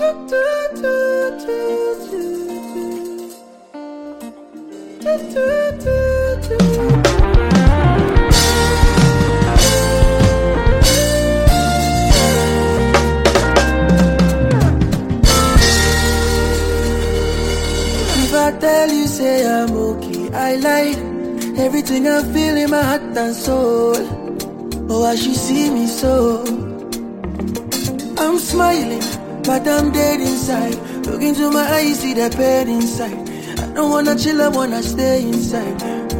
If I tell you say I'm okay, I lied. Everything I feel in my heart and soul. Oh, I should see me so. I'm smiling, but I'm dead inside. Look into my eyes, see the pain inside. I don't wanna chill, I wanna stay inside.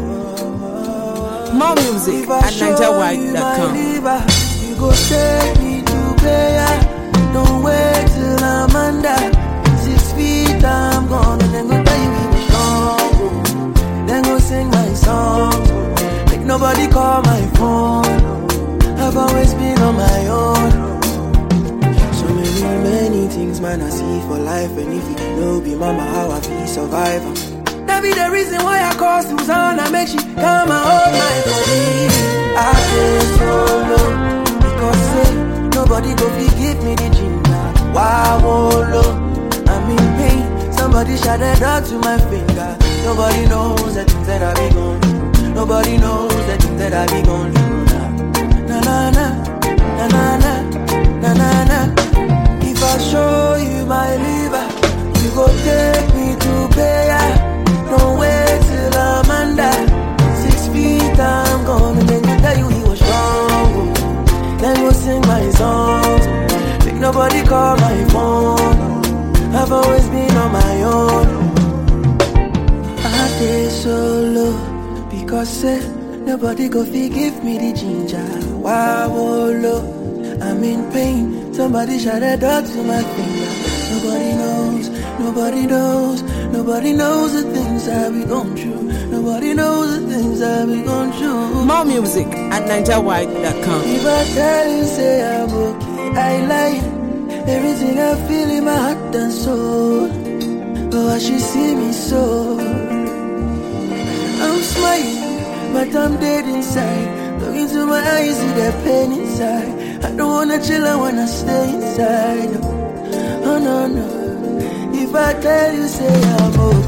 More music at NigerWide.com. You go take me to prayer. Don't wait till I'm under 6 feet, I'm gone. And then go tell you we were strong. Then go sing my songs. Make nobody call my phone. I've always been on my own. So many things, man, I see for life. And if you know, be mama, how I be survivor. That be the reason why I call Susanna, make she come and hold my body. I feel so low, because say, nobody go give me the ginger. Why low? I'm in pain. Somebody shot a dog to my finger. Nobody knows the things that I be going through. Nobody knows the things that I be going through. Na na na, na na na, na na na. If I show you my liver, you go take me to prayer. Don't wait till I'm under 6 feet, I'm gone. And then you tell you he was strong. Then go sing my songs. Make nobody call my phone. I've always been on my own. I stay solo because nobody go give me the ginger. Why low? I'm in pain. Somebody shot a dog to my finger. Nobody knows, nobody knows, nobody knows the things I be going through. Nobody knows the things I be going through. More music at NigerWide.com. If I tell you say I'm okay, I lie. Everything I feel in my heart and soul. Oh, I should see me so. I'm smiling, but I'm dead inside. Look into my eyes, see the pain inside. I don't wanna chill, I wanna stay inside. Oh no, no. If I tell you say I'm okay,